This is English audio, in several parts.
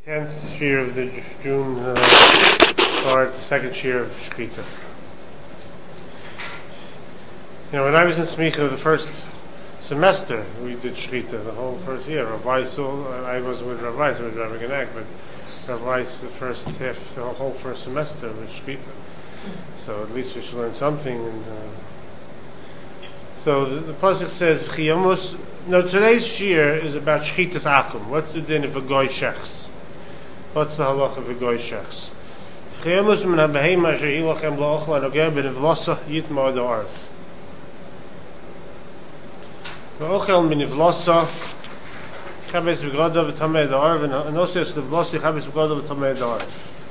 10th year of the June starts the second year of Shkita. When I was in Smicha the first semester, we did Shkita the whole first year. Rav Weiss, I wasn't with Rav Weiss, I was with Rav Ganek, but Rav Weiss the first half, the whole first semester was Shkita. So at least we should learn something. And so the pasuk says, "V'chiyamus." Now today's shir is about Shchitas Akum. What's the din of a goy shechs? What's the halacha of a goy shechs? V'chiyamus min ha-behema asher ilachem la'ochla nogeh b'nivlosa yitma ha'arv. V'ochel min nivlosa chabes v'godav v'tamei ha'arv and osios nivlosa chabes v'godav v'tamei ha'arv.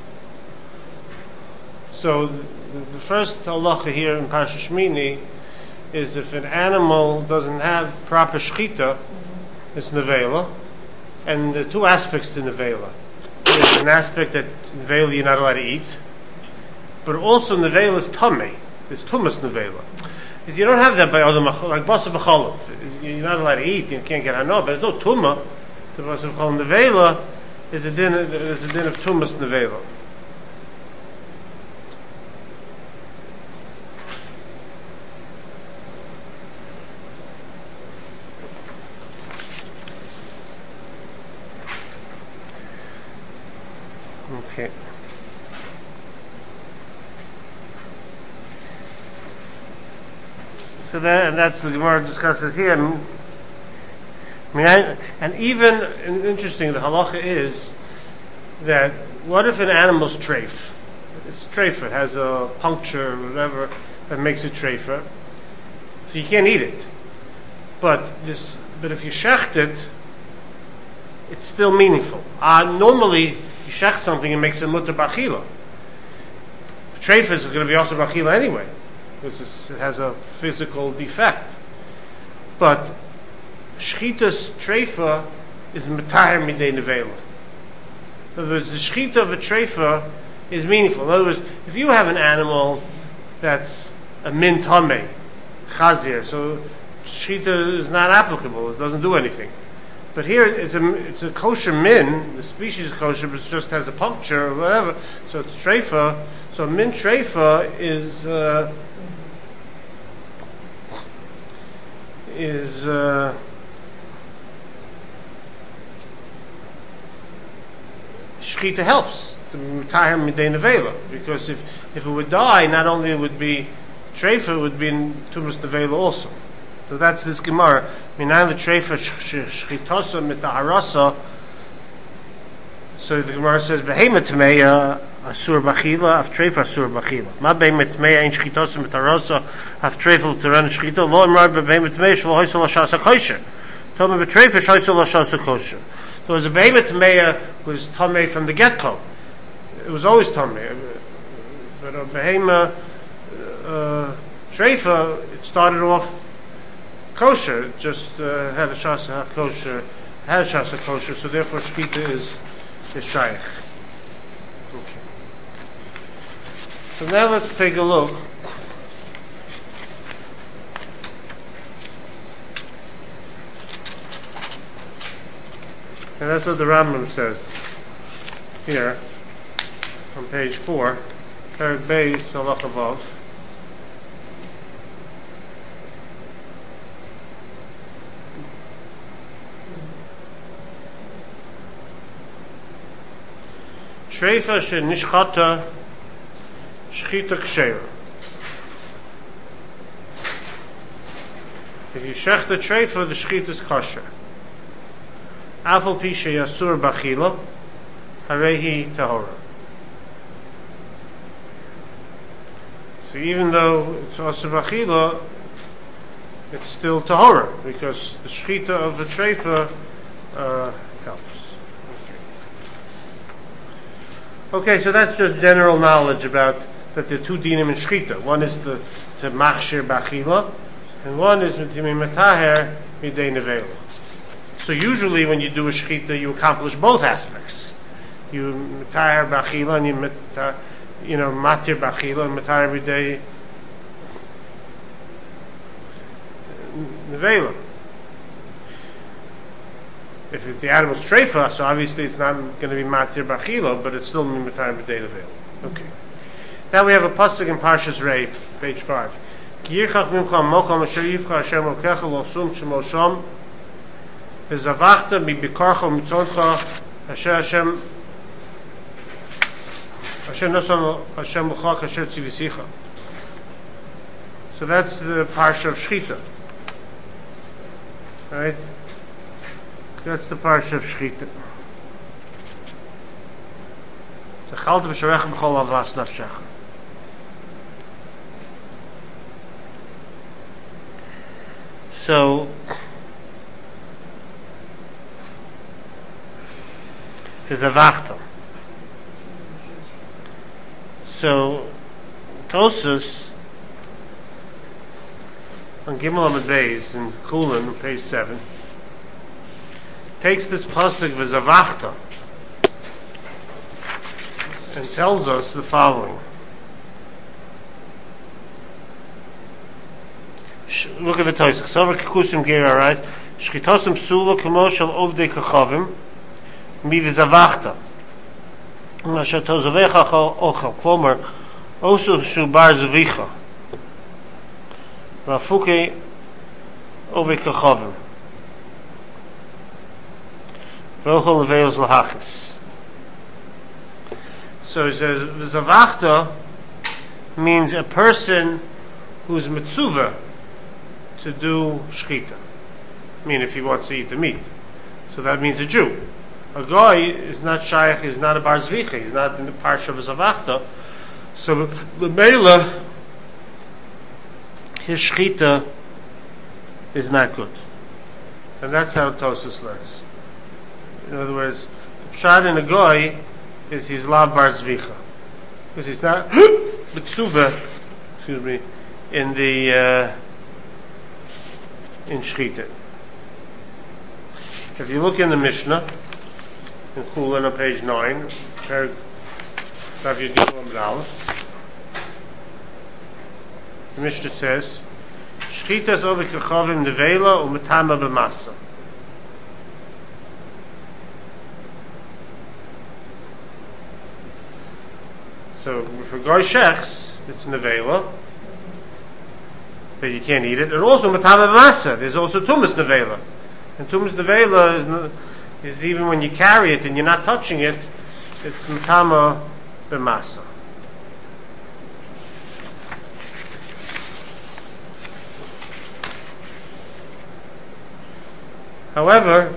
So the first halacha here in Parsha Shmini is if an animal doesn't have proper shchita, it's nevela, and there are two aspects to nevela. There's an aspect that nevela you're not allowed to eat, but also nevela is tamei. There's tumas nevela. Is you don't have that by other like basa b'cholov. You're not allowed to eat. You can't get hano, but there's no tumah to basa b'cholov. Nevela is a din. There's a din of tumas nevela. Okay. So that's the Gemara discusses here. And even interesting, the halacha is that what if an animal's treif? It's treif. It has a puncture or whatever that makes it treifa. So you can't eat it. But if you shecht it, it's still meaningful. Normally, you shecht something and makes it mutter b'achila. Treifa is going to be also b'achila anyway, because it has a physical defect. But shchitas treifa is metaher midei nevela. In other words, the shchita of a treifa is meaningful. In other words, if you have an animal that's a min tamei, chazir, so shchita is not applicable. It doesn't do anything. But here it's a kosher min. The species is kosher, but it just has a puncture or whatever. So it's treifa. So min treifa is shchita helps to mitaher midei nevela, because if it would die, not only it would be treifa, it would be in tumas nevela also. So that's this Gemara. Minan the treifa shchitosa mitaharasa. So the Gemara says, "Behema tmeya asur b'achila, af treifa asur b'achila. Ma behema tmeya ein shchitosa mitaharasa, af treifa l'teran shchita. Lo imrar behema tmeya shlo hoysel l'shasa kosher. Tome b'treifa shoysel l'shasa kosher." So as a behema tmeya was tamei from the get-go. It was always tamei. But a behema treifa, it started off kosher, it just had a shasa kosher, so therefore shkita is shaykh. Okay. So now let's take a look. And that's what the Rambam says here on page 4, Perek Beis, Halacha Vav. Treifa shenishchata shchita ksheira. If you shech the treifa, the shchita is kosher. Afal pi sheyasur b'achila, harehi tahora. So even though it's asur b'achila, it's still tahora, because the shchita of the treifa helps. Okay, so that's just general knowledge about that there are two dinim in shchita. One is to machshir b'achila, and one is to mitaher midei nevela. So usually when you do a shchita, you accomplish both aspects. You mitaher b'achila and you matir b'achila and mitaher midei nevela. If it's the animal's treifa, so obviously it's not going to be matir b'achila, but it's still mimatar b'dei level. Okay. Now we have a pasuk in Parshas Rei, page 5. Ki yirchach mimcha mokom asher yivcha Hashem lokecha lo sum shemo sham v'zavachta mi bikarcha mitzoncha asher Hashem nasan Hashem l'chak asher tzivisicha. So that's the parsha of Shechita. Right? That's the parsha of Shechita. Zechalta b'sharecha b'chol avas nafshecha. So there's a vachta. So Tosas on Gimel Amud Beis in Kulin, page 7, takes this pasuk v'zavachta and tells us the following. Look at the Tosas. K'sover kikusim geir arais shchitosim psula k'mo shel ovdei kachavim mi v'zavachta asher tozavecha ochel klomer osu shu bar zavicha v'afuke ovdei kachavim v'ochel leveos lahachis. So it says v'zavachta means a person who's mitzuvah to do shechita. I mean, if he wants to eat the meat. So that means a Jew. A guy is not shaykh, is not a bar zvicha, he's not in the parsha of zavachta. So the Mela, his shechita is not good. And that's how Tosas learns. In other words, the pshat in a guy is he's lav bar zvicha. Because he's not mitzuva, excuse me, in the in Shechita. If you look in the Mishnah, in Chulin on page 9, the Mishnah says, Shechita is over kechavim nevela u'metama b'masa. So for goy shechs, it's nevela, but you can't eat it. And also matama b'masa. There's also tumas nevela, and tumas nevela is even when you carry it and you're not touching it, it's matama b'masa. However,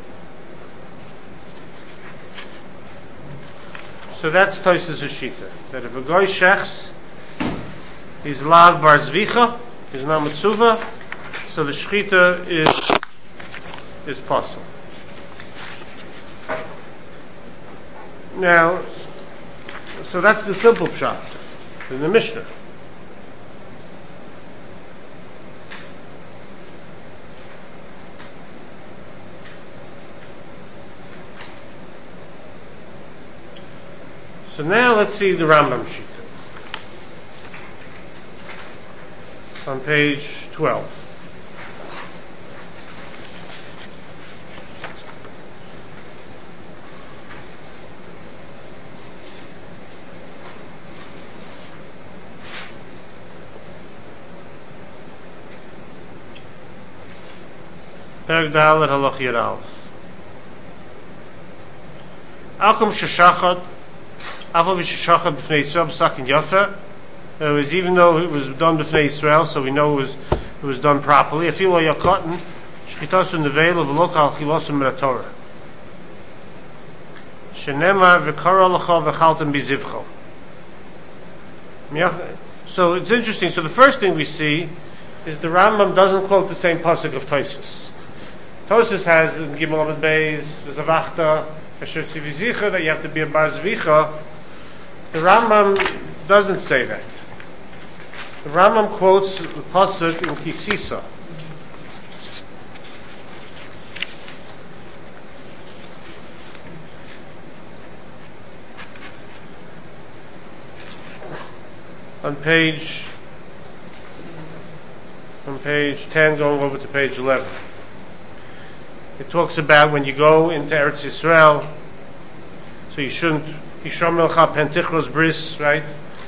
so that's Tosas Hashita, that if a goy shechs, he's lav bar zvicha, he's not mitzuva, so the shechita is possible. Now, so that's the simple pshat in the Mishnah. So now let's see the Rambam Shita on page 12. Perek Dalet Halach Yud Aleph. Alkom sheshachad, afal b'sheshachad b'fnei Yisrael b'sakin yafa. It was, even though it was done b'fnei Yisrael, so we know it was done properly. Afilo yakotin shchitasu nevela v'lo kal chilosu min haTorah. Shenemar v'kara lecha v'chaltem b'zivcho. So it's interesting. So the first thing we see is the Rambam doesn't quote the same pasuk of Tosas. Tosas has in Gimel Amud Beis v'zavachta asher tzivizicha that you have to be a bar zvicha. The Rambam doesn't say that. The Rambam quotes the pasuk in Kisisa. On page 10, going over to page 11. It talks about when you go into Eretz Yisrael, so you shouldn't Yishom Elcha Pentichros Bris, right?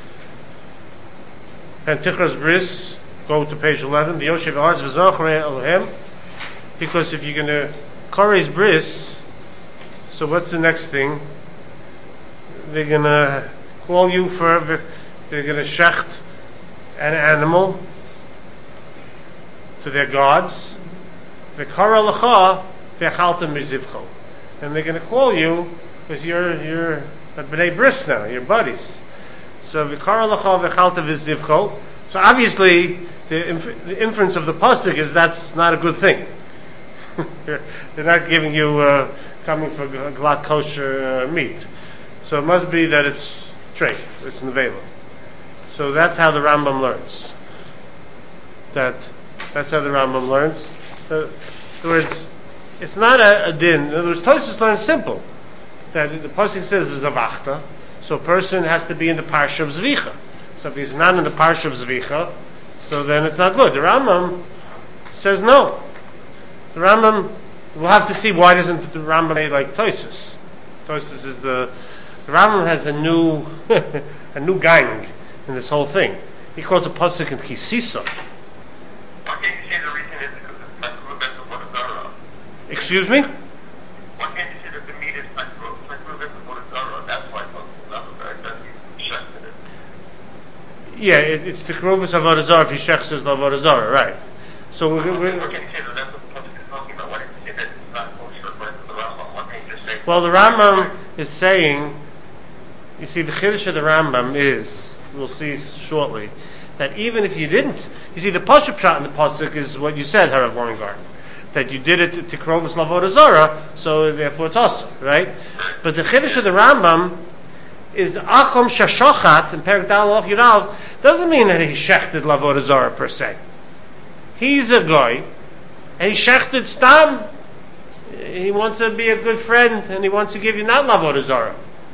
Pentichros Bris, go to page 11. The Yoshev Arz V'Zochre Elohem, because if you're going to Kore's Bris, so what's the next thing? They're going to call you for, they're going to shecht an animal to their gods. V'kara L'cha V'chalta Mizivcho, and they're going to call you because you're at B'nai Bris now, you're buddies. So V'kara L'cha V'chalta V'zivcho. So obviously the inference of the pasuk is that's not a good thing. They're not giving you coming for glatt kosher meat. So it must be that it's treif, it's nevela. So that's how the Rambam learns. That's how the Rambam learns. So, in other words, it's not a din. In other words, Tosfos learns simple. That the pasuk says zavachta, so a person has to be in the parsha of Zvicha. So if he's not in the parsha of Zvicha, so then it's not good. The Rambam says no. The Rambam, we'll have to see why doesn't the Rambam say like Tosfos. Tosfos is the Rambam has a new a new gang in this whole thing. He calls a pasuk in Kisisa. Excuse me? Why can't you say that the meat is like that's why it's shechted it? Yeah, it's the Krovus Avodah Zarah if he shechs his Avodah Zarah, right. So we're Why can't you say that that's what the pasuk is talking about? Why can't you say that it's not kosher according to the Rambam? Why can't you just say... Well, the Rambam is saying, you see, the Chiddush of the Rambam is, we'll see shortly, that even if you didn't, you see, the Pashup shot in the pasuk is what you said, Harav Weingarten, that you did it to Krovus Avodah Zarah, so therefore it's us, right? But the Chiddush of the Rambam is Akom Shashochat in Perek Dal Yural doesn't mean that he shechted Avodah Zarah per se. He's a guy, and he shechted Stam. He wants to be a good friend, and he wants to give you not Avodah Zarah.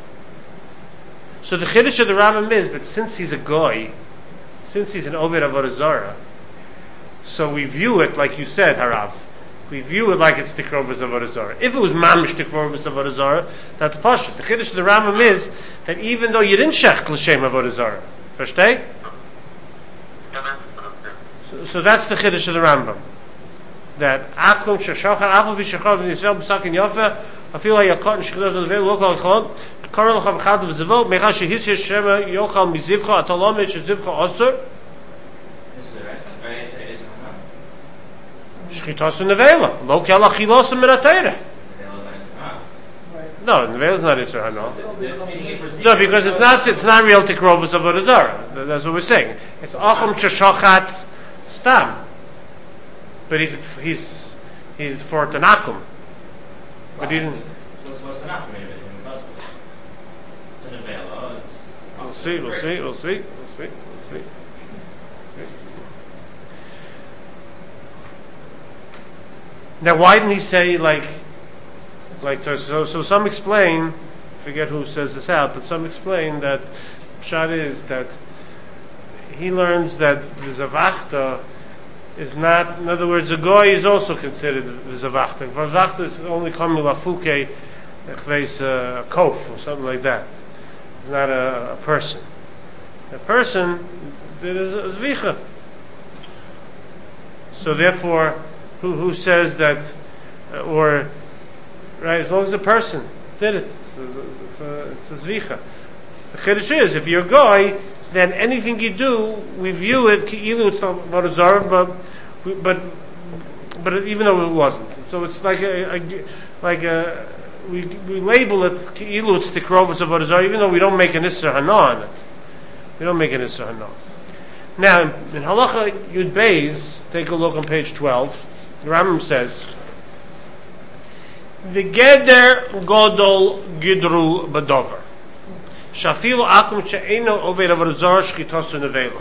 So the Chiddush of the Rambam is, but since he's a guy, since he's an Oved Avodah Zarah, so we view it like you said, Harav. We view it like it's Tikrovus Avodah Zarah. If it was Mamish Tikrovus Avodah Zarah, that's Pasha. The Chiddush of the Rambam is that even though you didn't shecht L'Shem Avodah Zarah, versteh? So that's the Chiddush of the Rambam. That Akum Shashochan Afal B'Shachar V'Yisrael B'Sakin Yofa Afil HaYakot N'Shchidos N'Vei Lokal Chalon Karel L'Chav Chad V'Zivot Mecha Shehis Yeshema Yochal Mizivcha Atalomet Shezivcha Osur Shchitos Nevela. Lo Kel Achilos Min HaTeireh. No, Nevela is not Isser Hana. No, because it's not real Tikrovus Avodah Zarah. That's what we're saying. It's Achom Shashochat Stam. But he's for Tanakum. But he didn't. What's Tanakum? It's a Nevela. We'll see. Now, why didn't he say like so some explain, forget who says this out, but some explain that Pshat is that he learns that V'zavachta is not, in other words, a goy is also considered V'zavachta. V'zavachta is only coming lafuke, a kof or something like that. It's not a person. A person that is a zvicha. So therefore, who says that, or right? As long as a person did it, it's a zvicha. The chiddush is, if you're a guy, then anything you do, we view it ki'ilu it's not Avodah Zarah, but even though it wasn't, so it's like we label it ki'ilu it's tikrovus of Avodah Zarah, even though we don't make an Isser Hana on it. We don't make an Isser Hana. Now in Halacha Yud Beis, take a look on page 12. The Rambam says, "V'geder godol gidru badover, shafilu akum she'eno oved avodah zarah shchitosu nevela."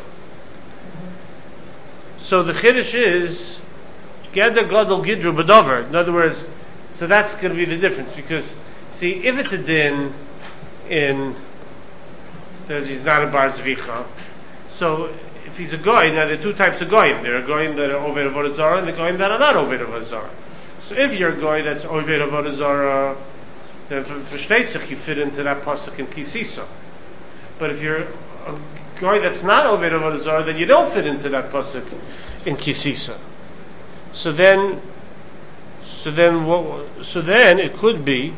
So the chiddush is geder godol gidru badover. In other words, so that's going to be the difference, because see, if it's a din in that he's not a bar zvicha, so if he's a goy, now there are two types of goyim. There are goyim that are oved avodah zarah, and the goyim that are not oved avodah zarah. So if you're a guy that's Oved Avodah Zarah, then versteht sich, you fit into that pasuk in Kisisa. But if you're a guy that's not Oved Avodah Zarah, then you don't fit into that pasuk in Kisisa. So then it could be.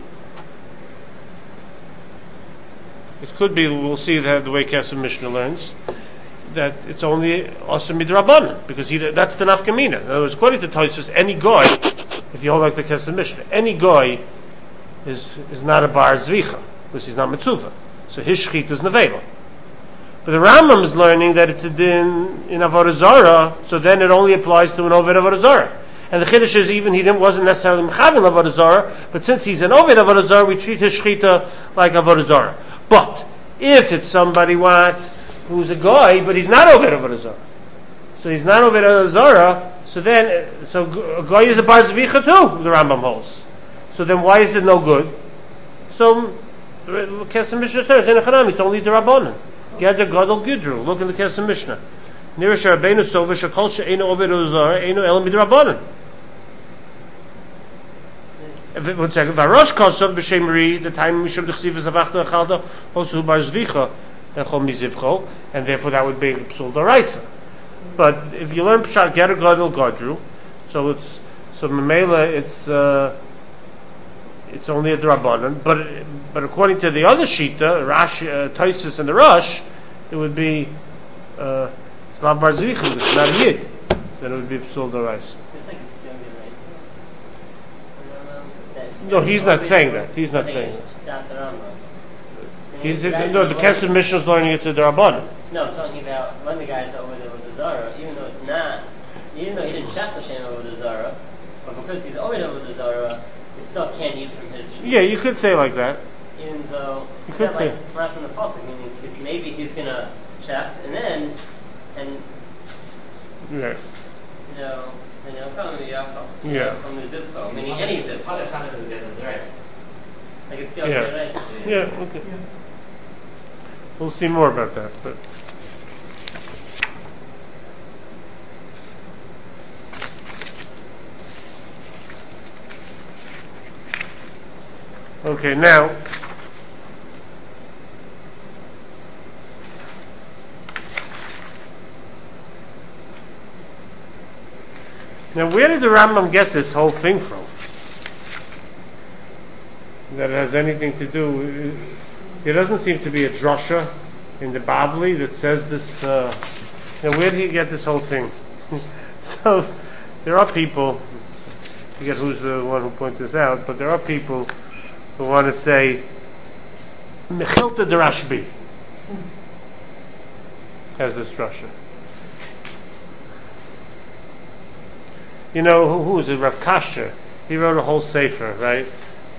We'll see that the way Kesef Mishnah learns, that it's only Asur Midrabanan, because that's the nafkamina. In other words, according to Tosfos, any guy, if you hold like the Kesef Mishnah, any guy is not a bar zvicha, because he's not mitzvah. So his shchita is nevela. But the Rambam is learning that it's a din in Avodah Zarah, so then it only applies to an Oved Avodah Zarah. And the Chiddush is even he wasn't necessarily Mechavin Avodah Zarah, but since he's an Oved Avodah Zarah, we treat his shchita like Avodah Zarah. But if it's somebody who's a guy, but he's not Oved Avodah Zarah, so he's not Oved Avodah Zarah, so a guy is a bar zvicha too, the Rambam holds. So then why is it no good? So Kesef Mishnah says in Echanam it's only the Rabbanan. Geder Gadol Gidru. Look in the Kesef Mishnah. Nirish Rabbeinu Sova Shekol She'einu Oved Avodah Zarah Einu El Midrabanan. One second. Varosh Kosov b'Shem Ri, the time Mishum Dechsiv is Avachta Echalta Hosu Bar Zvicha Echom Mizivcho, and therefore that would be Psul Daraisa. But if you learn Pshat Geder Gadol Gadru, so Memela it's only a Drabanan, but according to the other Shita, Rash, Tosfos and the Rosh, it would be Slav Bar Zvicha, it's not a Yid, then it would be Psul Daraisa. No, he's not saying that. He's not saying that. The Kesef Mishnah is learning it to the Rabbanan. No, I'm talking about when the guy's over there with the Zara, even though he didn't shech Hashem over the Zara, but because he's over there with the Zara, he still can't eat from his. Yeah, you could say like that. Even though you could say right from the pasuk, meaning because maybe he's gonna shech and yeah. Yeah. From the zivko, meaning any zivko. Like it's still right. Yeah, okay. We'll see more about that, but okay, now where did the Rambam get this whole thing from? That it has anything to do. There doesn't seem to be a drasha in the Bavli that says this. Where did he get this whole thing? So there are people. I forget who's the one who pointed this out, but there are people who want to say Mechilta de Rashbi has this drasha. You know, who is it? Rav Kasher. He wrote a whole sefer, right?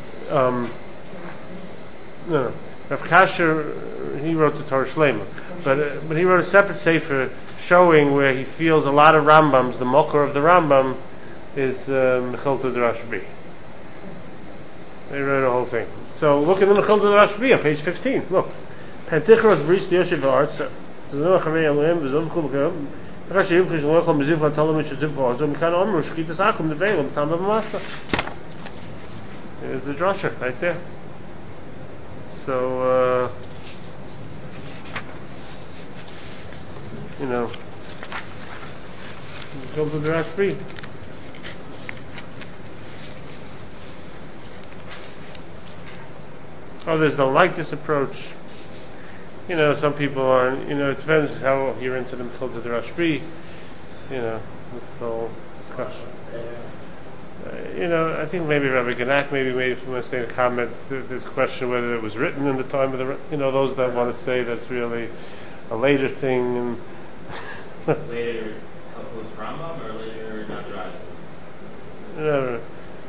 No. Rav Kasher, he wrote the Torah Shlema. But he wrote a separate sefer showing where he feels a lot of Rambams, the Mokor of the Rambam is Mechilta de Rashbi. They wrote a whole thing. So look at the Mechilta de Rashbi on page 15. Look. Pantichros Bris Yoshev Arts. There's a drasha right there. So go to the Rashbi. Others don't like this approach. Some people aren't. It depends how you're into the Mechilta de Rashbi. This whole discussion. I think maybe Rabbi Genak maybe from saying a comment. There's a question whether it was written in the time of the. Those that want to say that's really a later thing. And later, post Rambam or later not Rashi? No.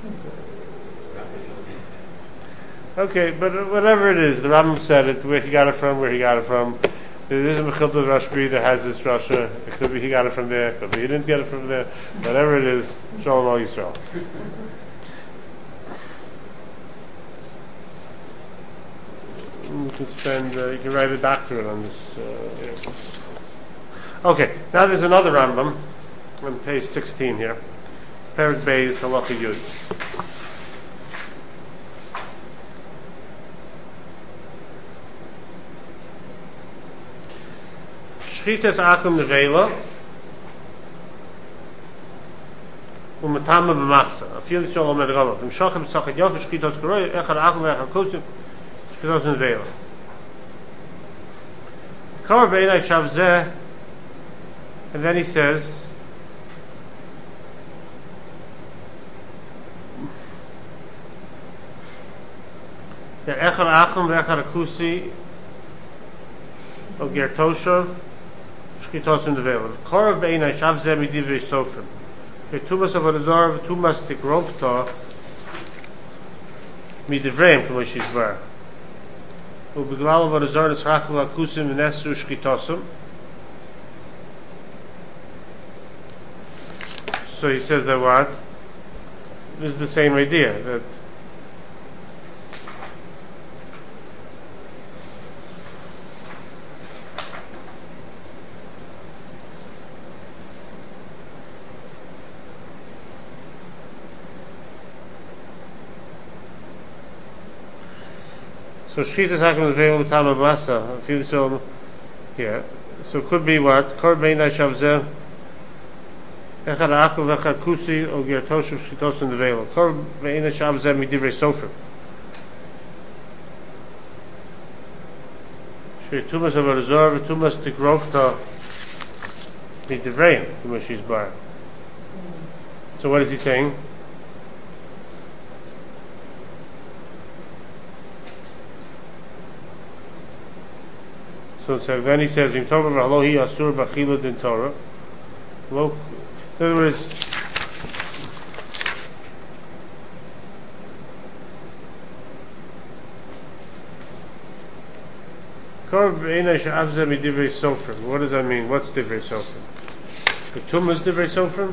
Okay, but whatever it is, the Rambam said it, where he got it from. There is a Mechilta de Rashbi that has this drasha. It could be he got it from there, it could be he didn't get it from there. Whatever it is, Shalom Al Yisrael. You can write a doctorate on this. Okay, now there's another Rambam on page 16 here. Perik Beis Halacha Yud. Shchitas akum nevela u'matama b'masa. Afil yitzol omer gama. V'mshachem tzachad yof shchitas koroi echad akum ve'echad kusim shchitas nevela. Kar b'einai shavzeh, and then he says, echad akum ve'echad kusi Oger Toshav, Shkitosim Devela. Korav Be'inai Shav Zeh Midivrei Sofrim. Tumas Avodah Tumas Tikrovta Midivreim K'mo Shizbar. U'Biglal Avodah Zarah Nisrachu L'Akusim V'Nesru Shkitosim. So he says that what? This is the same idea, that so Shchitas Hakim is available with Tama Masa. I feel so. Yeah. So it could be what? Kor Beinai Shavzeh Echad Akov Echad Kusi Oger Toshav Shchitos in the Veil. Kor Beinai Shavzeh Midivrei Sofrim. Shri Tumas Avodah Zarah Tumas Tikrovta Midivreim K'mo Shizbar. So what is he saying? So then he says, "Im Tova v'Halohi Asur B'Achila Din Torah." In other words, Kor B'Einai She'av Zeh Midivrei Sofrim. What does that mean? What's Divrei Sofrim? The Tumah is Divrei Sofrim?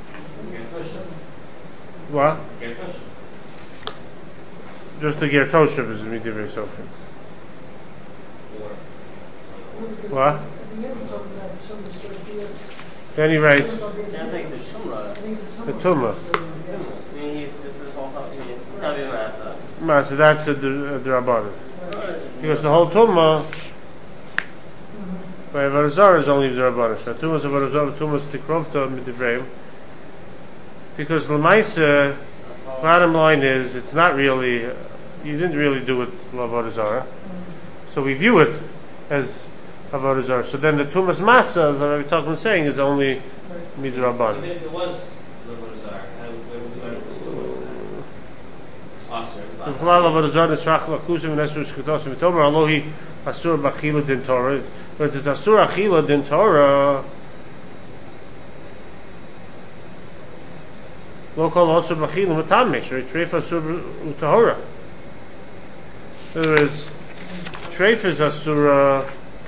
What? Just the Ger Toshav is Midivrei Sofrim. What? Then he writes Sounds like the Tumah. the Tumah. I mean, this is whole Tabi Masa. So that's the Rabbanan. Because the whole Tumah by Avodah Zarah is only the Rabbanan. So Tumah is Avodah Zarah, Tumah is Tikrovta Midivreim. Because L'maisa, bottom line is, it's not really, you didn't really do it Avodah Zarah. So we view it as Avodah Zarah. So then the Tumas Masa, as Rabbi Talcum is saying, is only Midrabanan. Even if it was Avodah Zarah, where would it was Asur? V'chalal Avodah Zarah Nisrach L'Akusim V'Nesru Shkitosim V'Tomer Alohi Asur B'Achila Din Torah. But it's Asur Achila Din Torah. Lo Kol Asur B'Achila M'Tamesh. Treif Asur U'Tahora. In other words, Treif is Asur.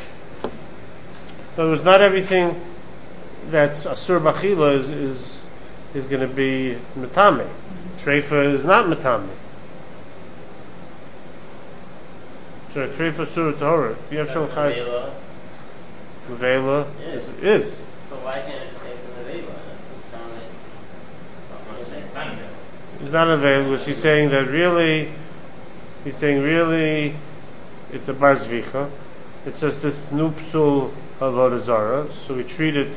In other words, not everything that's Asur B'Achila is going to be Metame. Treifa is not Metame. So Treifa Asur Tahora. You have Shalom Chai. Vela is. So why can't it just say it's in the Vela? It's not available. She's saying that really, it's a Bar Zvicha. It's just this Nupsul Avodah Zarah, so we treat it.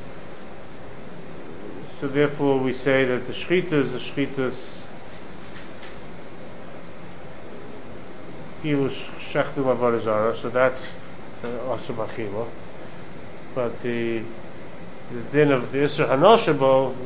So therefore, we say that the Shechita is the Shechitas Ilu Shechtim Avodah Zarah, so that's also Bachila. But the din of the Isser Hanoshabo,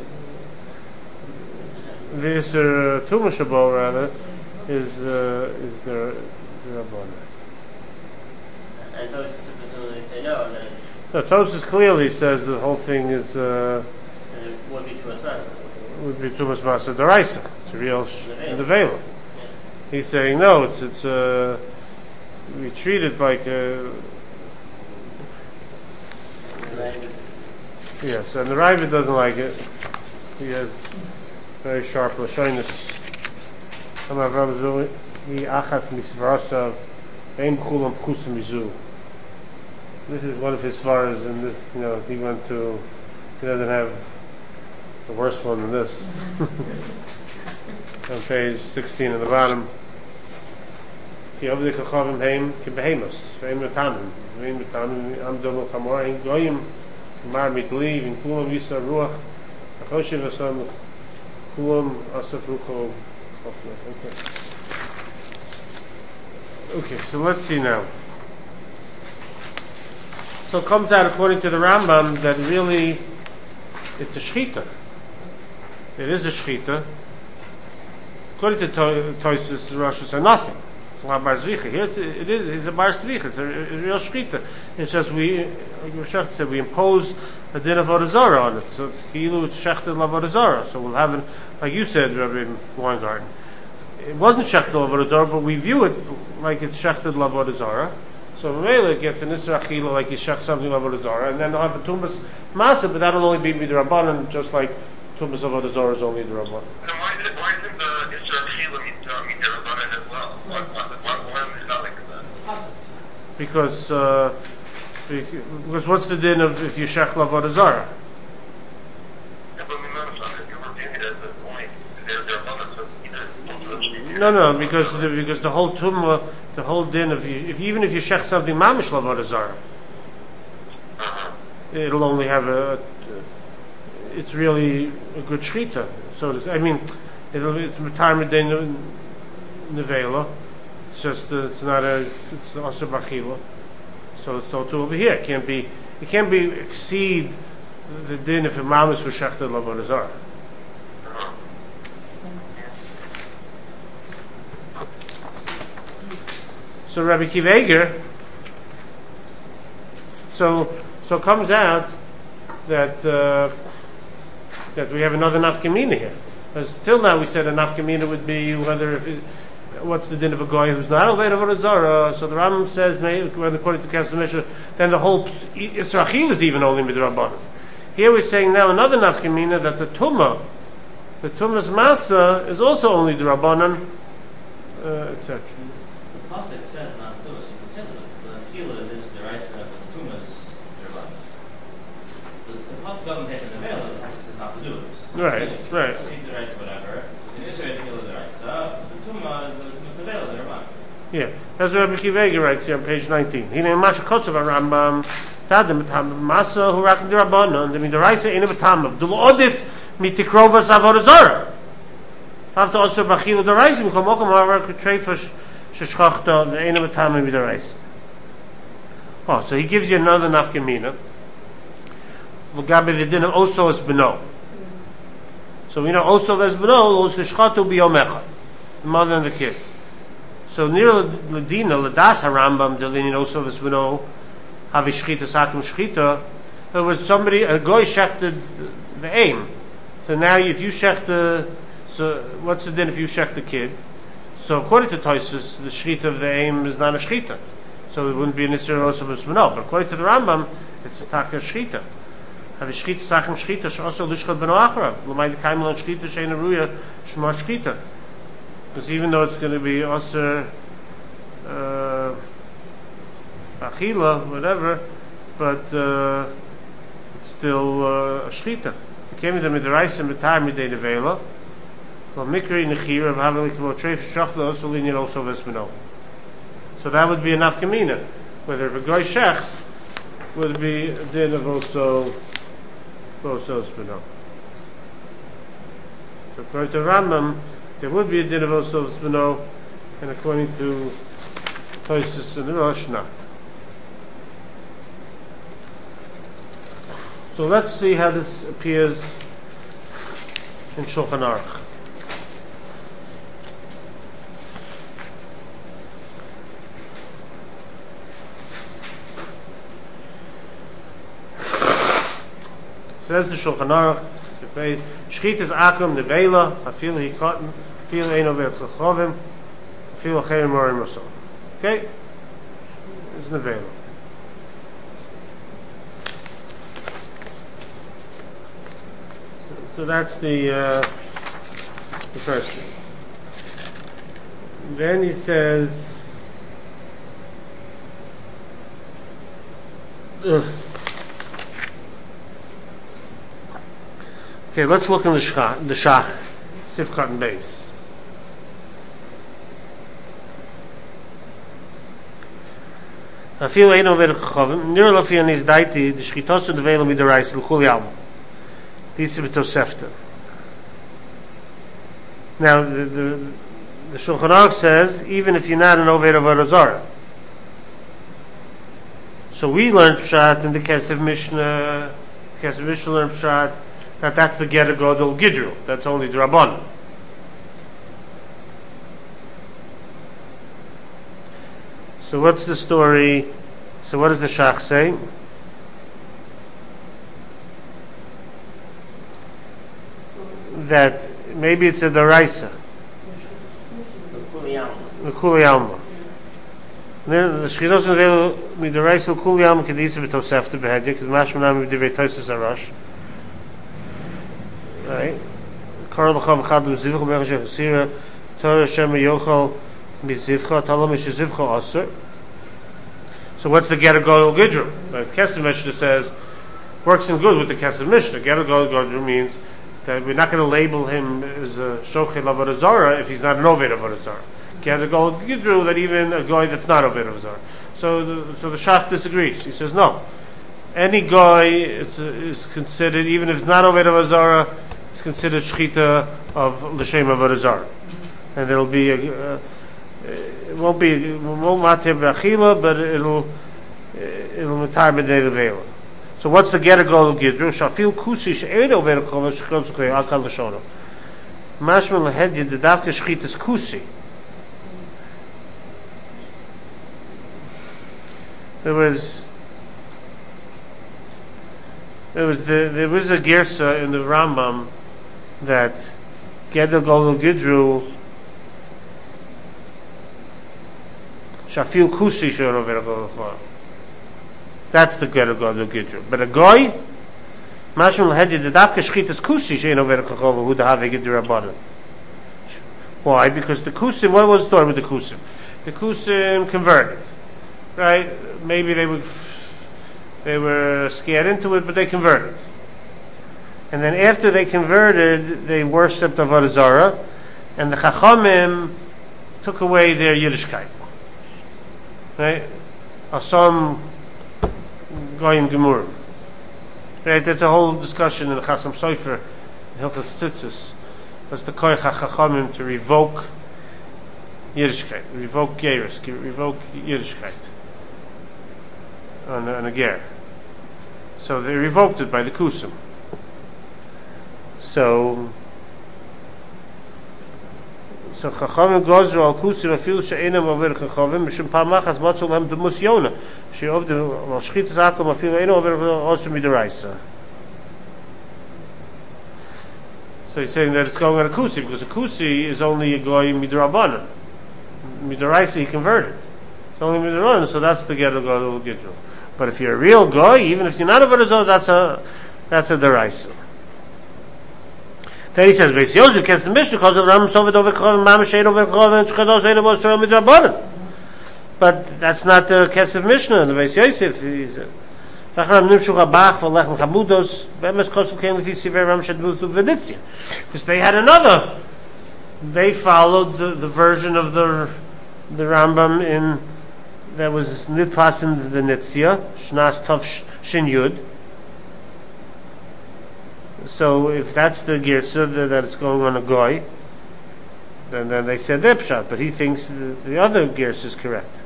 the Isser Tumashabo rather, is the Rabbanah. And Tosis would presumably say no, then it's, No, Tosis clearly says the whole thing is then it would be Tumas Masa. would be Tumas Masa Daraisa. It's a real in the Vela. Yeah. He's saying no. It's we treat it like yes, and the Ravid doesn't like it. He has very sharp lashonis. This is one of his svaras, and this, he went to. He doesn't have the worst one than this. On page 16 at the bottom. Ki avdi kachavim heim ki behemus, ve'im retamim, amdol chamor, in goyim, mar mitli, in kulam yisa ruach, achoshiv asam, kulam asaf rucho, okay, so let's see now. So it comes out, according to the Rambam, that really it's a shchita. It is a shchita. According to Tosis, the Rosh are nothing. It's not bar zvicha. Here it's a bar zvicha. It's a real shchita. It's just like Rosh said, we impose a din of avodah zarah on it. So kilu it's shechted avodah zarah. So we'll have it, like you said, Rabbi Weingarten. It wasn't shechted avodah zarah, but we view it like it's shechted avodah zarah. So Mamela gets an Isra Achila like you shech something avodah zarah, and then they'll have the tumas masa, but that'll only be midrabanan, just like tumas avodah zarah is only midrabanan. And why isn't the Isra Achila midrabanan as well? Why is it not like that? Because what's the din of if you shech avodah zarah? Yeah, but we notice that you're reviewing it as only they're abundant, so either. No, because the whole tumah, the whole din of even if you shech something mamish avodah zarah, it'll only have it's really a good shchita. So it's retirement day nevela. It's just it's also bachila. So it's all two over here. It can't be exceed the din if a mamish was shechted avodah zarah. So Rabbi Akiva Eiger, so it comes out that we have another nafkamina here. Because till now we said a nafkamina would be what's the din of a guy who's not oved avodah zarah. So the Rambam says, according to Kesef Mishnah, then the whole Yisrachil is even only midrabanan. Here we're saying now another nafkamina that the tumas masa is also only drabanan, etc. The pasuk says not to do it, so you can tell the Achila is the rice of the tumas derban. The pasuk doesn't say the veil, the pasuk says not to do it. Right. Eat the rice, whatever. It's an Israel Achila the rice. The tumas is the veil, the derban. Yeah, that's what Rabbi Akiva Eiger writes here on page 19. He named Masha Kosov Rambam Tadim Masa who rakin derabanan the midaraisa in betamav dul odif mitikrovas avodah zarah. After also bachil deraisa mikom okom hara kutreifash sheshchachta the ena betamav midaraisa. Oh, so he gives you another nafkamina. V'gabe the din of oso es beno. So we know oso es beno los shechatu biyom echad, the mother and the kid. So near Ladina, Ladas HaRambam, Delini Osov es Beno, Havi Shchita Sakim Shchita, there was somebody, a goy shechted the aim. So now if you shech so what's the din if you shech the kid? So according to Tosis, the Shchita of the aim is not a Shchita. So it wouldn't be an Isra Osov es Beno. But according to the Rambam, it's a Taka Shchita. Havi Shchita Sakim Shchita, Sh'oso Lishchot Beno Acharav, L'may D'kaim Lon Shchita, She'en Aruya, Sh'mar Shchita. Because even though it's going to be also achila, whatever, but it's still a shchita. It came into midaraisa mitar midei nevela. Well, mikri nechira of haveli kamo treif shachla also linyan also vesmino. So that would be enough kamina. Whether if a guy shechs would be a din of also spino. So according to Rambam, there would be a din of also spino, and according to Tosis and Rosh, not. So let's see how this appears in Shulchan Aruch. Says the Shulchan Aruch, Shchit is akum nevela, afil he cotton, afil ein over tzochovim, afil chayim morim rasul. Okay, it's nevela. So that's the first thing. Then he says, Okay, let's look in the Shach, Sifkat and Beis. Afil ein over Chachavim, nir lafi anis daiti, the shchitos and veil midarais l'kul yam. Ditzi b'tosefta. Now, the Shulchan Aruch says, even if you're not an Oved of Avodah Zarah. So we learned Pshat in the Kesef Mishnah. Kesef Mishnah learned Pshat that that's the Ger Gadol Gidru. That's only the Rabbanan. So what's the story? So what does the Shach say? That maybe it's a Daraisa. The Kuli Alma. The Shchiros and Veil Midaraisa Kuli Alma Kedisa B'Tosefta Behedya because Mashmanam B'Divrei Tosis Arash. Right? Karl L'chav Chadam Zivcha Mechashech Asira Torah Shem Yochal B'Zivcha Talam Mish Zivcha Aser. So what's the Ger Gadol Gidru? Like Kesef Mishnah says, works in good with the Kesef Mishnah. Ger Gadol Gidru means that we're not going to label him as a Shochel Avodah Zarah if he's not an Oved of Avodah Zarah. Ger Gadol Gidru, that even a guy that's not Oved of Zarah. So the Shach disagrees. He says no. Any guy is considered, even if it's not Oved of Zarah, it's considered Shchita of L'Shem Avodah Zarah. And there'll be it won't matter b'achila, but it'll matar b'nei levela. So what's the Ger Gadol Gidru? Shafil kusi she'ein over chova shechol tzukei akal l'shono. Mashma l'hedya the davka shchitas kusi. There was a gersa in the Rambam that Ger Gadol Gidru Shafil kusi she'ein over chova. That's the Ger Gadol Gidru. But a goy, Mashum l'hedya the davka shchitas kusi she'ein over chova hu dahave Gidru Rabbanan. Why? Because the kusim. What was the story with the kusim? The kusim converted, right? Maybe they were scared into it, but they converted. And then after they converted, they worshipped Avodah Zarah, and the Chachamim took away their Yiddishkeit. Right? Asam Goyim Gemurim. Right? That's a whole discussion in the Chasam Sofer, Hilchos Tzitzis. What's the Koyach HaChachamim to revoke Yiddishkeit, revoke Geirus, revoke Yiddishkeit on a ger. So they revoked it by the Kusim. So Chachamim gozru al Kusim afil she'enam over Chachamim mishum pamachas matzol hem demus Yona she'ovdu al shchitas akom afil enam over also midaraisa. So he's saying that it's going on a kusi because a kusi is only a goy midrabanan. Midaraisa he converted. It's only midrabanan, so that's the Ger Gadol Gidru. But if you're a real goy, even if you're not a Avodah, that's a daraisa. Then he says, Beis Yosef kens the Mishnah because of Ram Sovet over Chov, Mama Shein over Chov, and Shchedos Eina Moshe midrabanan. But that's not the Kesef Mishnah. The Beis Yosef he said. Because they had another. They followed the version of the Rambam in that was nitpas in the Nitzia Shnas Tov Shin Yud. So if that's the girsa that it's going on a goy, then they said their pshat. But he thinks the other girsa is correct.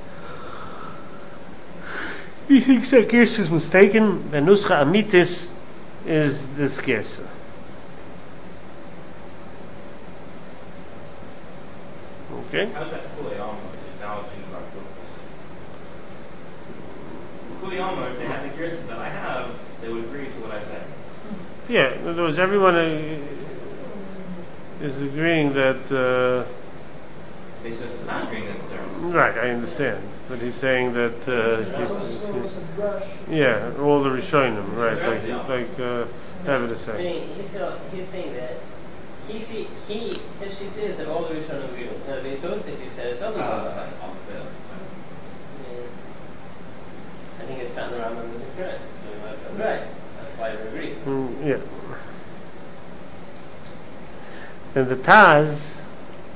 He thinks that Gersa is mistaken. The Nuscha Amitis is this Gersa. Okay? How's that Kuli Alma analogy about Kuli Alma, if they had the Gersa that I have, they would agree to what I said. Yeah, in other words, everyone is agreeing that. They said it's not agreeing that there was. Right, I understand. But he's saying that. Yeah, all the Rishonim, right? Like David is saying. He's saying that his sheet is that all the Rishonim agree. Now, Beis Yosef, he says, doesn't go that. I think his pattern Rambam is incorrect. Right. That's why we agree. Yeah. Then the Taz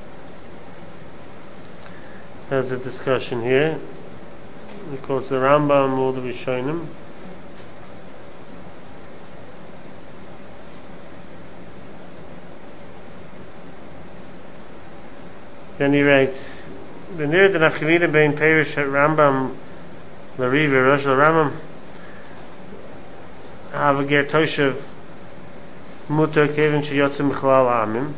has a discussion here. He quotes the Rambam, all the Rishonim. Then he writes, the near the nafkamina bein perish at Rambam Lariva Rosh Rambam have a ger toshev mutter kevin sheyotze michlal amim.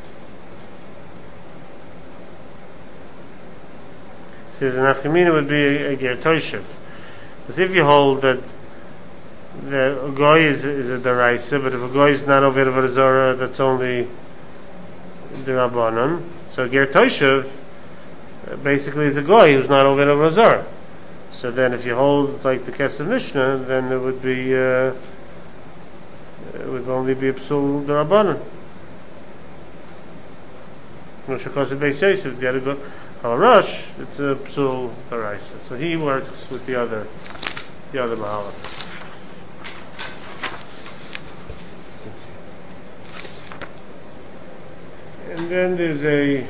Says the nafkamina would be a ger toshev, because if you hold that a goy is a deraisa, but if a goy is not over the Zora, that's only the Rabbanon. So ger toshev basically is a goy who's not over the Zora. So then, if you hold like the Kesef Mishnah, then it would be it would only be a psul d'Rabbanan. No shekoseh beis Yosef, it's got to go Chal Rosh. It's a psul d'Oraisa. So he works with the other mahalach. And then there's a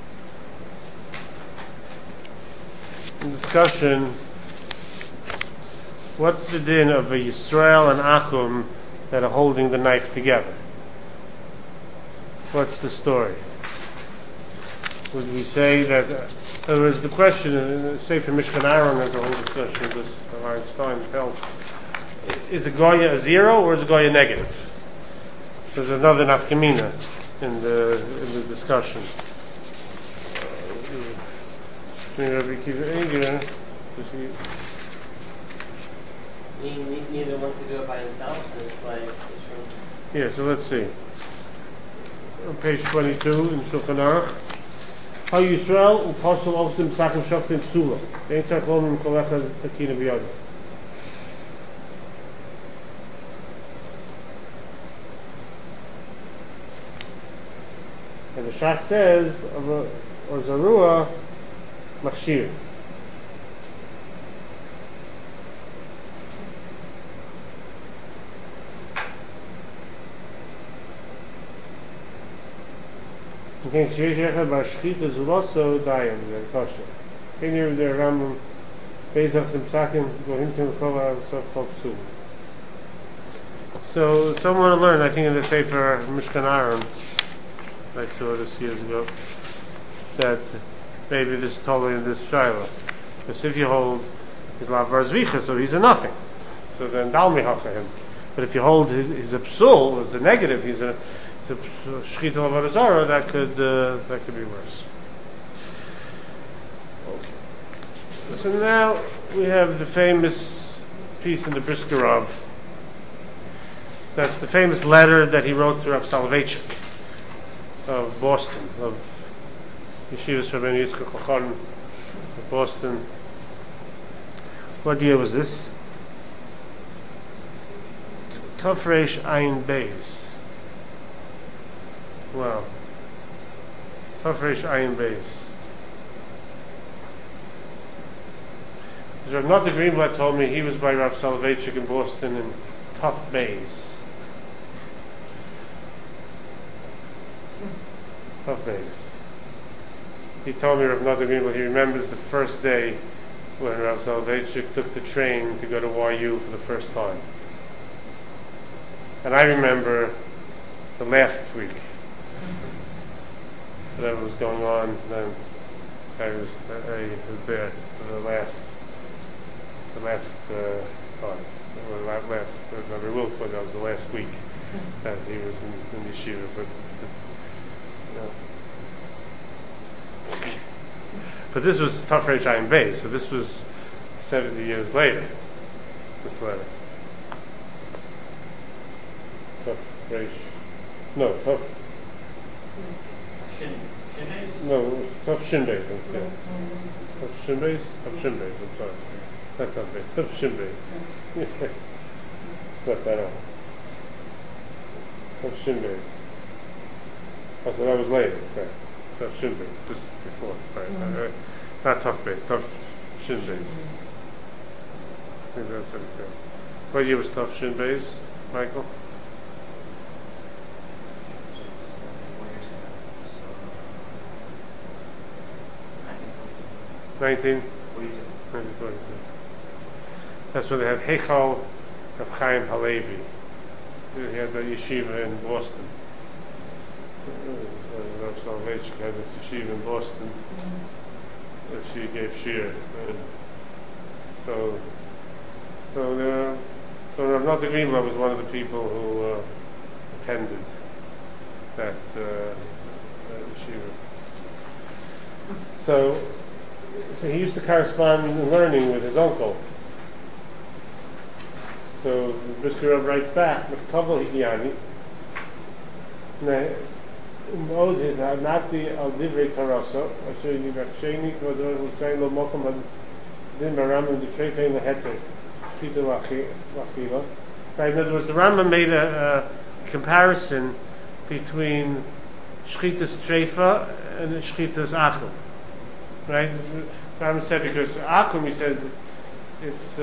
discussion. What's the din of a Yisrael and Akum that are holding the knife together? What's the story? Would we say that there was the question in Sefer Mishkan Aaron, there's a whole discussion of this, Einstein tells, is a Goya a zero or is a Goya negative? There's another nafkamina in the discussion. Neither one could do it by himself. It's like yeah. So let's see. On page 22 in Shulchan Aruch. How Yisrael u'pasol osim sachem shoftim psula. Ein tzarich lomim kol echad tzakina b'yado. And the Shach says, or Zarua machshir. Okay, כשיש אחד בשחיתה זה לא סודיים, זה כושר. כן ירדה רמב"ם, פסח סמסקים, גוהים כמקום סוף חוק סוב. So, someone to learn, I think in the Sefer Mishkan Aaron, I saw this years ago, that maybe this is totally in this Shiloh. Because if you hold his Lav Bar Zvicha, so he's a nothing. So then Dalmi Hacha him. But if you hold his a psul, as a negative, he's a shchita of Zara, that could be worse. Okay. So now we have the famous piece in the Briskerov. That's the famous letter that he wrote to Rav Soloveitchik of Boston, of Yeshivas Rabbeinu Yitzchak Lachon of Boston. What year was this? Tafresh Ayin Beis. Wow. Tafresh Ayin Beis. Rav Nata Greenblatt told me he was by Rav Soloveitchik in Boston in Taf Beis. Taf Beis. He told me, Rav Nata Greenblatt, he remembers the first day when Rav Soloveitchik took the train to go to YU for the first time. And I remember the last week. Whatever was going on, then I was there for the last time. Remember Wilco, that was the last week that he was in yeshiva. But this was Tafresh Ayin Beis, so this was 70 years later. This letter. Tough Shin Beis. Yeah. Tough Shin Beis? Tough Shin Beis, I'm sorry. Not Tough Beis, Tough Shin Beis. Not that all. Tough Shin Beis. Oh, so that was later, okay. Tough Shin Beis, just before. Right. Not Tough Beis, Tough Shin Beis. I think that's what it said. What year was Tough Shin Beis, Michael? 1942. That's when they had Heichal of Chaim Halevi. He had the yeshiva in Boston. Rav Soloveitchik had this yeshiva in Boston that she gave shir. So Rav Nota Greenblatt was one of the people who attended that yeshiva. So he used to correspond in learning with his uncle. So Brisker Rav writes back, "Mektavel Higiani." מאוד נעתי על דברי תרסו, אשר יבקשני כבודו לציין לו מוקם הדין ברמב"ם דטרייפי להטר, שחיתה לאכילה. Right, in other words, the Rambam made a comparison between shchitas treifa and shchitas akum. Right? The Rambam said because akum, he says, it's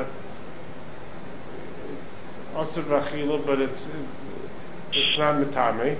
also b'achila, but it's not mitame.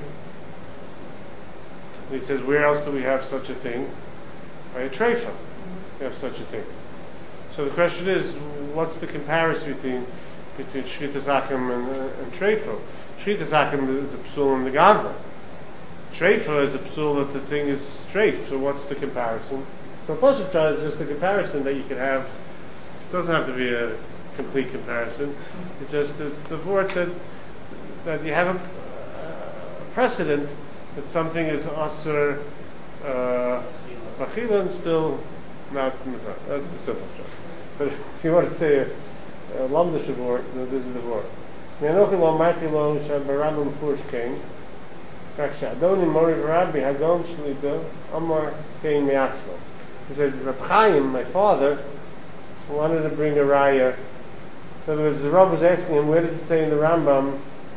He says, where else do we have such a thing? By a treifa, we have such a thing. So the question is, what's the comparison between shchitas akum and treifa? Shchitas akum is a psul in the gavra. Treifa is a psul that the thing is treif. So what's the comparison? So Pasuk Shah is just a comparison that you can have. It doesn't have to be a complete comparison. It's the word that you have a precedent that something is asur bachila and still not mitah. That's the simple job. But if you want to say a lamdish word, this is the word. Me'anochi lo marti lo shabarabim fush came. Adoni mori rabbi hagon shlita amar came me'atzmo. He said, Reb Chaim, my father, wanted to bring a raya. In other words, the Rav was asking him, where does it say in the Rambam?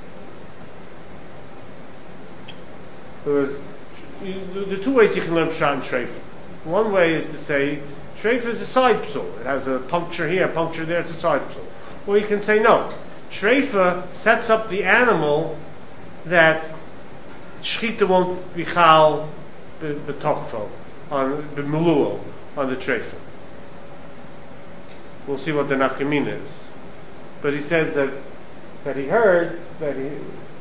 The two ways you can learn Pshat and Treifa. One way is to say, Treifa is a side psul. It has a puncture here, a puncture there, it's a side psul. Or you can say, no, Treifa sets up the animal that Shchita won't be chal b'tokfo, on b'muluo, on the Treifa. We'll see what the nafkamina is. But he says that he heard that he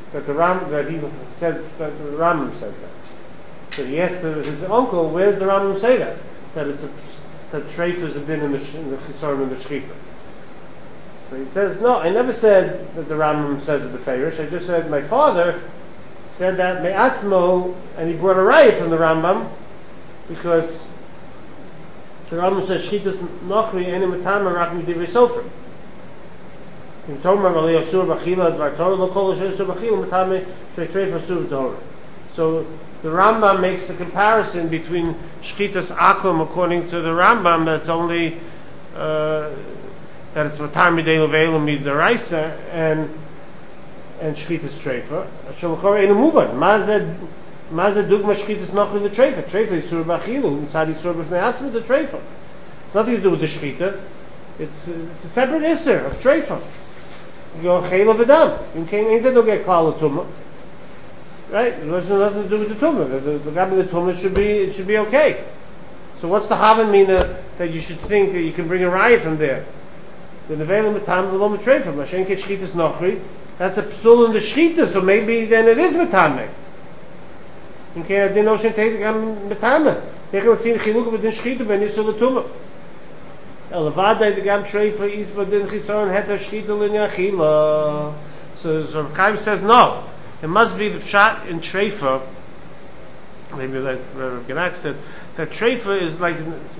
said that the Rambam says that. So he asked his uncle, where's the Rambam say that? That treifas have been in the chisaron and the shchita. So he says, no, I never said that the Rambam says it the Feirish. I just said my father said that me'atzmo, and he brought a raya from the Rambam because the Rambam says shchitas nochri eni matama rak midivrei sofer. In Tomar Malay Asur Bachila Dvar Torah Lo Kol Asur Bachila Matame Treif Asur Torah. So the Rambam makes a comparison between Shchitas Akum according to the Rambam that's only that it's Matame Dei Lovelu Midaraisa and Shchitas Treifa. Shalachor Ein Muvan. Mazed Dugma Shchitas Nochli the Treifa. Treifa is Sur Bachilu. Inside Sur B'fnei Atzma the Treifa. It's nothing to do with the Shchita. It's a separate Isser of Treifa. You go Chayla V'dam. You can't say don't get Klal Tumah. Right? It has nothing to do with the Tumah. The Gabi the Tumah should be okay. So what's the Havan Mina that you should think that you can bring a riot from there? The Nevela Matam V'lo Matreifa. Mashen Ket Shchitas Nochri. That's a psul in the Shchita, so maybe then it is Matame. You can't then Oshen Teik Gam Matame. You can't see the Chiluk with the Shchita Ben Yisur the Tumah. Elavadai the Gam Treifa Isba Din Chisaron Heter Shchita L'Nyachila. So Rav Chaim says no. It must be the pshat in Treifa. Maybe that's what Rav Genak said. That Treifa is like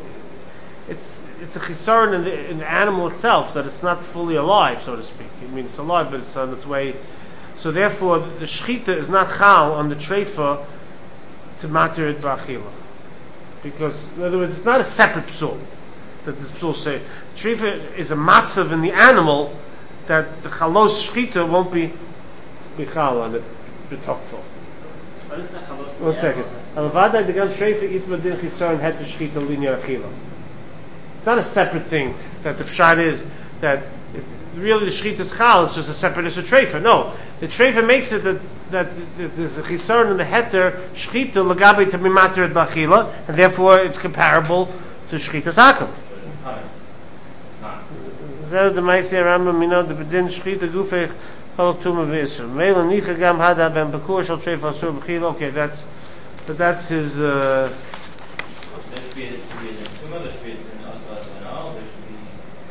it's a chisaron in the animal itself, that it's not fully alive, so to speak. I mean, it's alive, but it's on its way. So therefore, the shchita is not chal on the Treifa to matir it b'achila, because in other words, it's not a separate psul that this psul say. Treifa is a matzav in the animal that the chalos shchita won't be chal on it b'tokfo. What is the chalos? 1 second. Al-vadai the gam treifa isba din chisaron het shchita linya achila. It's not a separate thing that the pshat is that it's really the shchita's chal. It's just a separate issue treifa. No, the treifa makes it that there's a chisaron in the heter shchita lagabi to be matered b'achila, and therefore it's comparable to to shchitas hakim. It's not. Zeh the Maaseh Rambam minah the bedin shchita gufei chalok tuma b'Yisrael. Meila nicha gam hada ben bekur shal treif asur b'chil. Okay, that's his. There should be a tumor, there should be an also as an all, there should be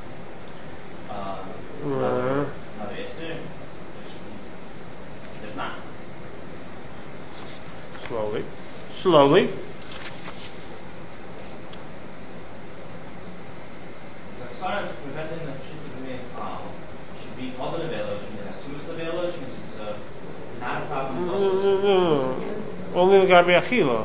another Esther, there's not. Slowly. The Ksara is preventing the Shita from being should be called an available, it has two muscle available, it's not a problem. No. Only the Gabi Achila.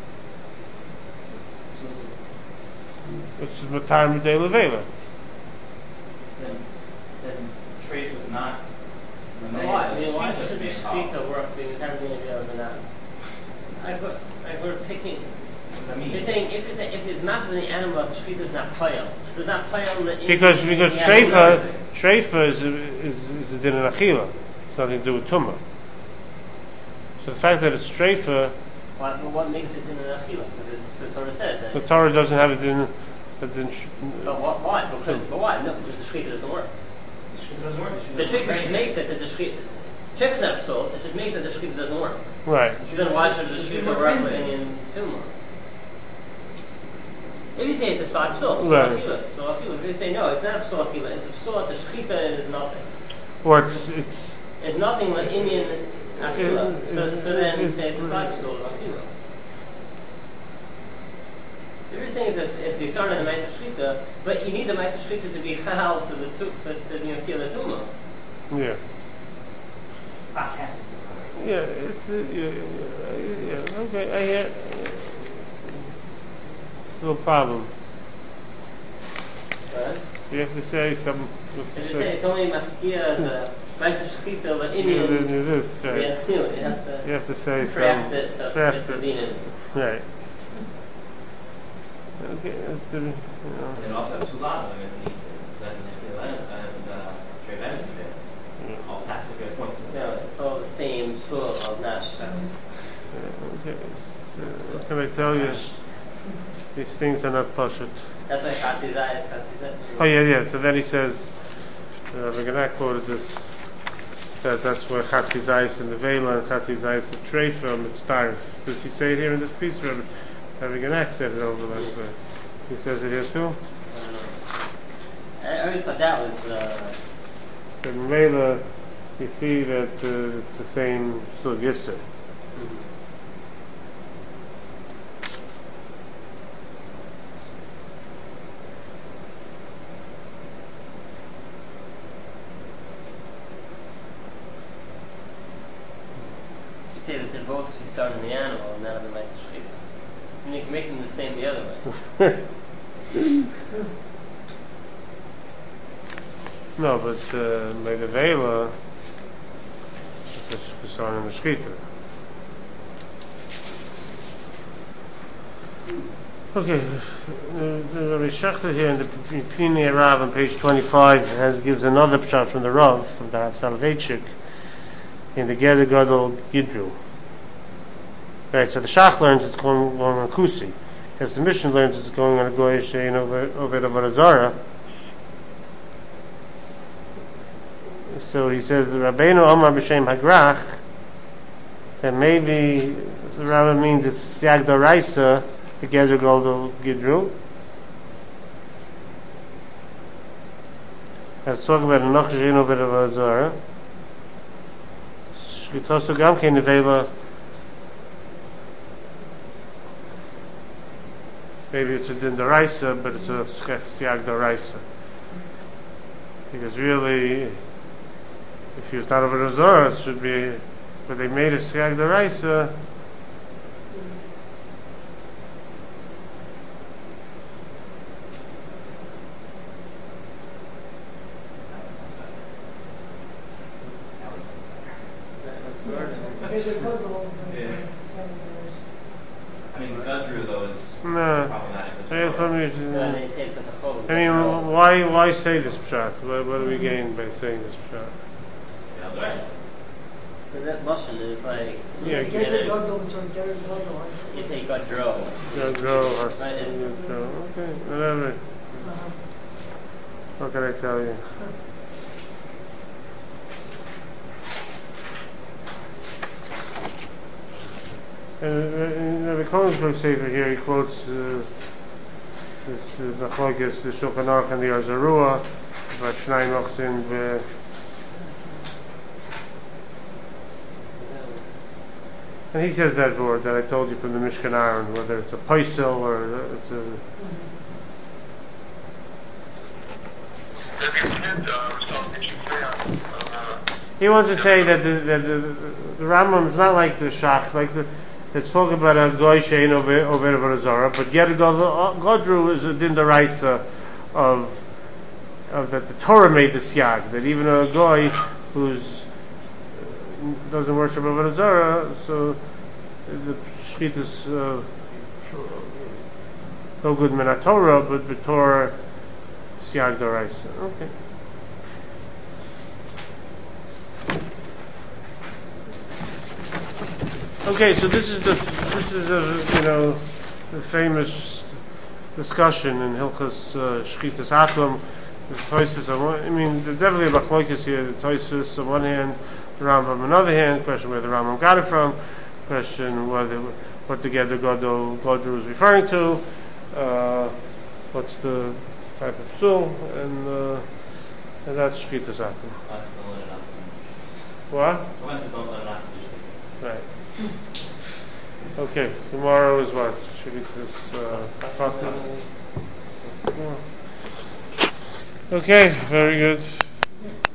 It's Matar Midei Levela. Then trade was not. Why? I mean, why should the shechita work to be entirely available than that? We're picking. I mean, You're saying if it's massive in the animal, the shechita is not payal. So it's not payal Because treifa is a din in Achila. It's nothing to do with Tumah. So the fact that it's treifa, what makes it din in achila? Because the Torah says that. the Torah doesn't have it in. But why? But why? No, because the shechita doesn't work. the Shita doesn't work. The shechita just makes it that the shechita. Treifa is not psul. It just makes it that the shechita doesn't work. Right. So then why should the shechita work with any tumor? If you say it's a spot psul, Right. it's a psul achila. If you say no, it's not a psul achila. It's a psul. The shechita is nothing. Or it's It's nothing like Indian achila. So then you say it's a side psul achila. What you're saying is if you start on the Ma'aser Shechita, but you need the Ma'aser Shechita to be halal to kill the tumor. yeah. Stop happening. Yeah, it's yeah. Okay, I hear. No problem. Right? You have to say some. If you say it's only mafkia the Ma'aser Shechita, but It Indian. is right. You have to say craft some. it to Craft fit it. the din. Right. Okay, that's the. And then also have two lot of them if it needs it. So that's an and trade management there. All that to get points. No, it's all the same sort of nash. Okay, so what can I tell you? These things are not pashut. That's why Chassid's eyes, Oh yeah. So then he says, we're gonna quote this. That's where Chatzi's ice in the Vela and Chatzi's ice of Treifa it's tarif. Does he say it here in this piece? Rabbi Ganak said it over like that. He says it here too. I always thought that was So in Vela, you see that it's the same Sug Yisr. You say that they're both starting the animal and not on the Ma'aser Shechita. And you can make them the same the other way. No, but by the Vela, it's on in the Shechita. Okay, Rabbi Shechter here in the Pnei Rav on page 25 gives another pshat from the Rav, from the Rav Soloveitchik, in the Geder Gadol Gidru. Right, so the Shach learns it's going on Kusi. As the Mishnah learns it's going on a Goyish Ein Oved Avodah Zarah. So he says the Rabbeinu Omar B'Shem Hagrach, that maybe the Rabbi means it's Siag Doraisa, the Geder Gadol Gidru. Let's talk about Enoch Ein Oved Avodah Zarah. Shchitosu Gam Kein Nevela. Maybe it's a din d'oraisa, but it's a siag d'oraisa. Because really, if it's not over the Zohar, it should be, but they made a siag d'oraisa. I mean, Gadru though is No. problematic as So yeah, well. for me, No, they say it's a chol. I mean, why say this pshat? What do we gain by saying this pshat? Yeah, the rest. But that Lashon is like, Yeah, you Get the Gadol, which are Get the Gadol. say Gadro. But it's, Okay, whatever. What can I tell you? And the Kongsberg Sefer here, he quotes the Machlokes, the Shulchan Aruch and the Arzarua, about Shnai Mochzin, and he says that word that I told you from the Mishkan Aaron, whether it's a paisel or it's a... He wants to say that the Rambam is not like the Shach, like it's spoken about a goy shein over Zara, but yet Godru is a din deraisa of that the Torah made the siag, that even a goy who's doesn't worship over Zara, so the shchit is no good min Torah, but the Torah siag deraisa. Okay. Okay, so this is a the famous discussion in Hilchas Shchitas Aklum. The Toisus I mean, there's definitely a Machlokes here. The Toisus on one hand, the Rambam on the other hand. Question where the Rambam got it from. Question what the Geder Godru is referring to. What's the type of psul, and that's Shchitas Aklum. What? Right. Okay, tomorrow is what? Okay, very good.